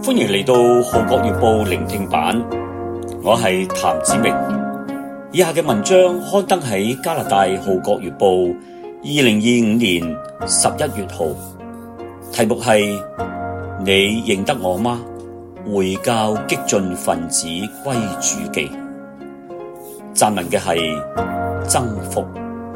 歡迎嚟到《號角月報》聆聽版，我係譚子明。以下嘅文章刊登喺加拿大《號角月報》2025年11月號，題目係你認得我嗎？回教激進分子歸主記。撰文嘅係曾福。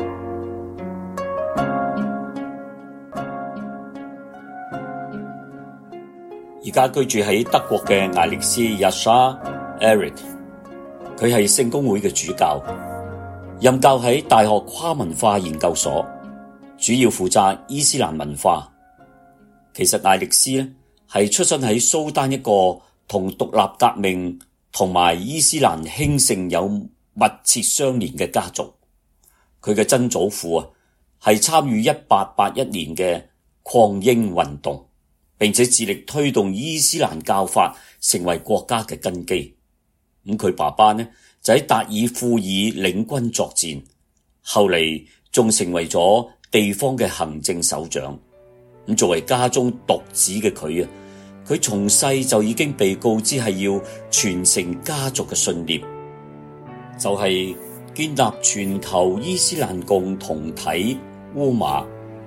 而家居住喺德國嘅艾力斯·亞沙 Eric， 佢係聖公會嘅主教，任教喺大學跨文化研究所，主要負責伊斯蘭文化。其實艾力斯呢係出身喺蘇丹一個同獨立革命同埋伊斯蘭興盛有密切相連嘅家族。佢嘅曾祖父係參與1881年嘅抗英運動，並且致力推動伊斯蘭教法成為國家嘅根基。佢爸爸呢就喺達爾富爾領軍作戰，後嚟仲成為咗地方嘅行政首長。作為家中獨子嘅佢從細就已經被告知係要傳承家族嘅信念，就係建立全球伊斯蘭共同體烏馬。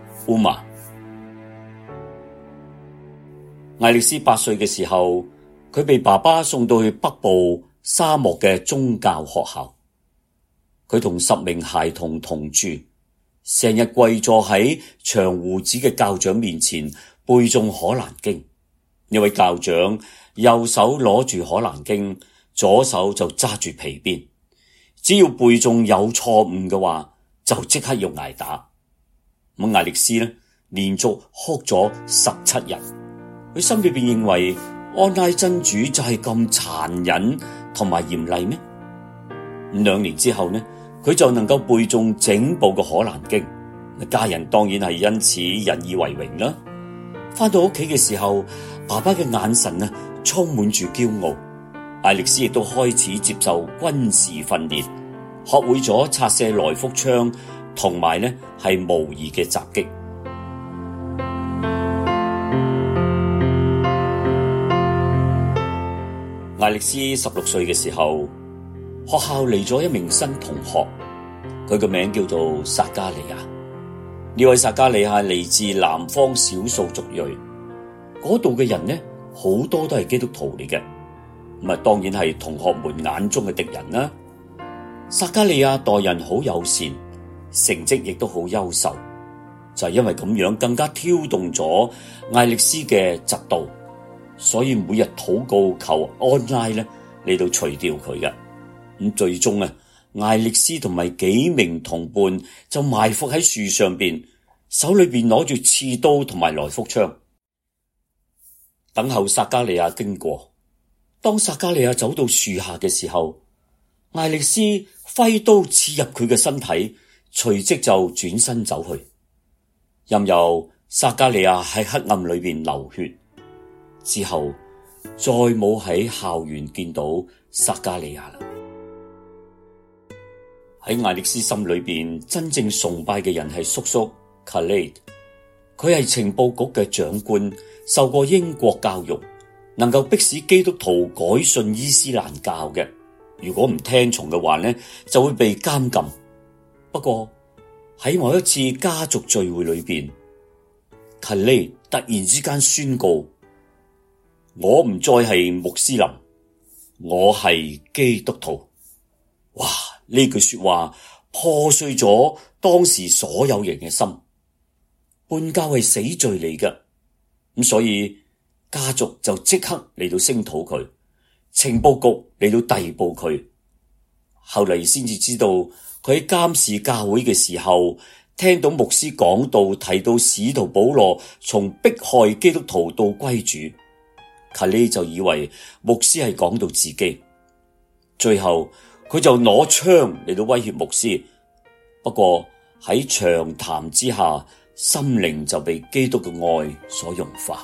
艾力斯8歲嘅時候，佢被爸爸送到去北部沙漠嘅宗教學校。佢同10名孩童同住，成日跪坐喺長鬍子嘅教長面前背誦可蘭經。呢位教長右手攞住可蘭經，左手就揸住皮鞭，只要背誦有錯誤嘅話，就即刻要挨打。艾力斯呢連續哭咗17日。佢心裏邊認為安拉真主就係咁殘忍同埋嚴厲咩？2年之後呢，佢就能夠背誦整部嘅可蘭經，家人當然係因此引以為榮啦。返到屋企嘅時候，爸爸嘅眼神充滿住驕傲。艾力斯亦都開始接受軍事訓練，學會咗拆卸來福槍同埋呢係模擬嘅襲擊。艾力斯16歲嘅時候，學校嚟咗一名新同學，佢個名叫做撒加利亞。呢位撒加利亞嚟自南方少數族裔，嗰度嘅人呢，好多都係基督徒嚟嘅，當然係同學們眼中嘅敵人啦。撒加利亞待人好友善，成績亦都好優秀，就係因為咁樣更加挑動咗艾力斯嘅嫉妒。所以每日禱告求安拉呢嚟到除掉佢嘅。最終艾力斯同埋幾名同伴就埋伏喺樹上邊，手裏邊攞住刺刀同埋來福槍，等候撒加利亞經過。當撒加利亞走到樹下嘅時候，艾力斯揮刀刺入佢嘅身體，隨即就轉身走去，任由撒加利亞喺黑暗裏邊流血。之後再冇喺校園見到撒加利亞啦。喺艾力斯心裏邊，真正崇拜嘅人係叔叔 Khaled， 佢係情報局嘅長官，受過英國教育，能夠迫使基督徒改信伊斯蘭教嘅。如果唔聽從嘅話呢，就會被監禁。不過喺某一次家族聚會裏邊，Khaled突然之間宣告：我唔再係穆斯林，我係基督徒。哇！呢句說話破碎咗當時所有人嘅心。叛教係死罪嚟嘅，所以家族就即刻嚟到聲討佢，情報局嚟到逮捕佢。後嚟先至知道佢喺監視教會嘅時候，聽到牧師講道提到使徒保羅從迫害基督徒到歸主。卡利就以為牧師係講到自己，最後佢就攞槍嚟到威脅牧師。不過喺長談之下，心靈就被基督嘅愛所融化。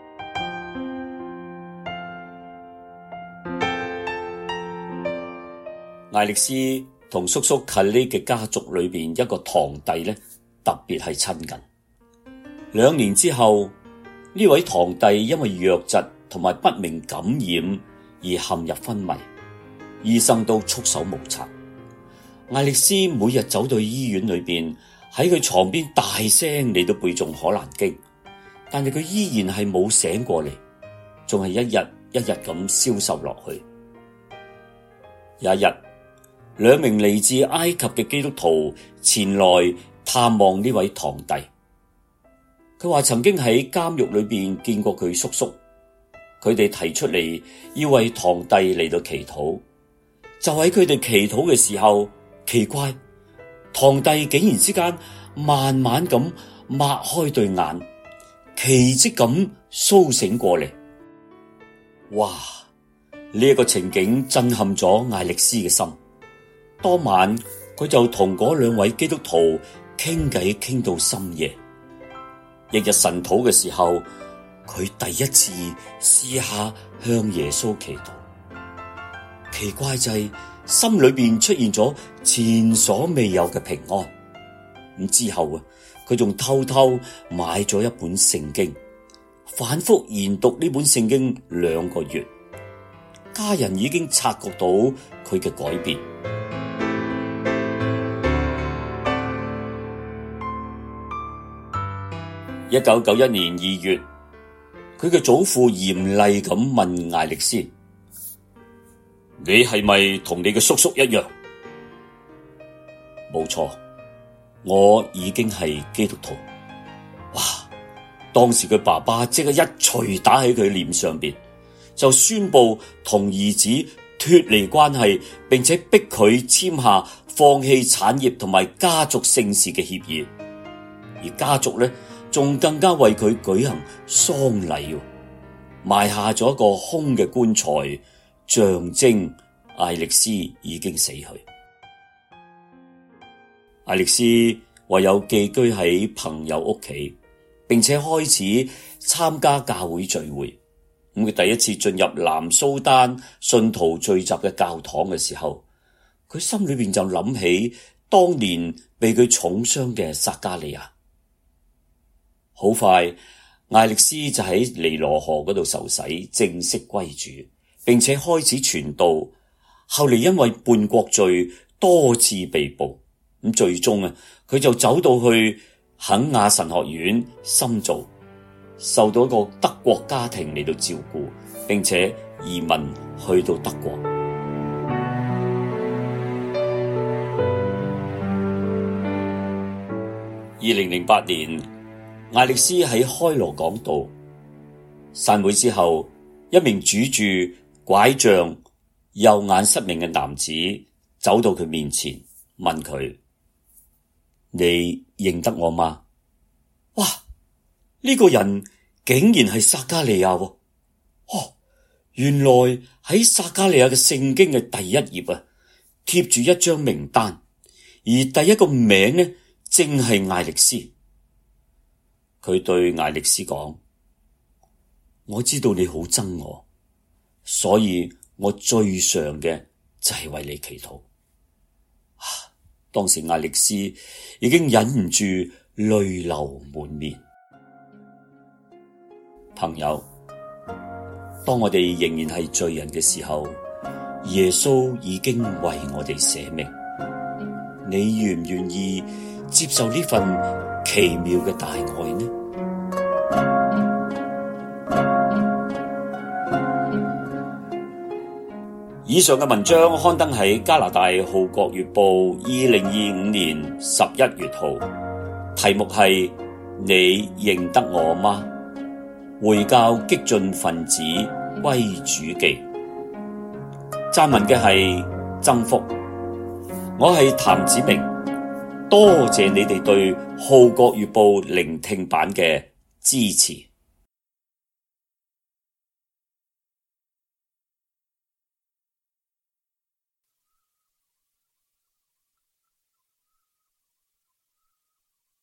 艾力斯同叔叔卡利嘅家族裏邊一個堂弟呢，特別係親近。2年之後，呢位堂弟因為瘧疾同埋不明感染而陷入昏迷，醫生都束手無策。艾力斯每日走到醫院裏邊，喺佢床邊大聲嚟到背誦可蘭經，但係佢依然係冇醒過嚟，仲係一日一日咁消瘦落去。有一日，兩名嚟自埃及嘅基督徒前來探望呢位堂弟。佢話曾經喺監獄裏邊見過佢叔叔，佢哋提出嚟要為堂弟嚟到祈禱。就喺佢哋祈禱嘅時候，奇怪，堂弟竟然之間慢慢咁擘開對眼，奇蹟咁蘇醒過嚟。哇！呢一個情景震撼咗艾力斯嘅心。當晚佢就同嗰兩位基督徒傾偈傾到深夜。翌日晨禱嘅時候，佢第一次試下向耶穌祈禱。奇怪就係心裏邊出現咗前所未有嘅平安。咁之後啊，佢仲偷偷買咗一本聖經，反覆研讀呢本聖經2個月。家人已經察覺到佢嘅改變。1991年2月，佢嘅祖父嚴厲咁問艾力斯：你係咪同你嘅叔叔一樣？冇錯，我已經係基督徒。哇！當時佢爸爸即刻一錘打喺佢臉上邊，就宣布同兒子脫離關係，並且逼佢簽下放棄產業同埋家族姓氏嘅協議。而家族呢，仲更加為佢舉行喪禮，埋下咗一個空嘅棺材，象徵艾力斯已經死去。艾力斯唯有寄居喺朋友屋企，並且開始參加教會聚會。佢第一次進入南蘇丹信徒聚集嘅教堂嘅時候，佢心裏邊就諗起當年被佢重傷嘅撒加利亞。好快，艾力斯就喺尼羅河嗰度受洗，正式歸主，並且開始傳道。後嚟因為叛國罪多次被捕，咁最終啊，佢就走到去肯亞神學院深造，受到一個德國家庭嚟到照顧，並且移民去到德國。2008年，艾力斯喺開羅講道，散會之後，一名拄住拐杖、右眼失明嘅男子走到佢面前，問佢：你認得我嗎？哇！呢個人竟然係撒加利亞喎！哦，原來喺撒加利亞嘅聖經嘅第一頁啊，貼住一張名單，而第一個名呢，正係艾力斯。佢對艾力斯講：我知道你好憎我，所以我最常嘅就係為你祈禱。當時艾力斯已經忍唔住淚流滿面。朋友，當我哋仍然係罪人嘅時候，耶穌已經為我哋捨命。你願唔願意接受呢份奇妙嘅大愛呢？以上嘅文章刊登喺加拿大《號角月報》2025年11月號，題目係你認得我嗎？回教激進分子歸主記。撰文嘅係曾福，我係譚子明，多謝你哋對《號角月報》聆聽版嘅支持。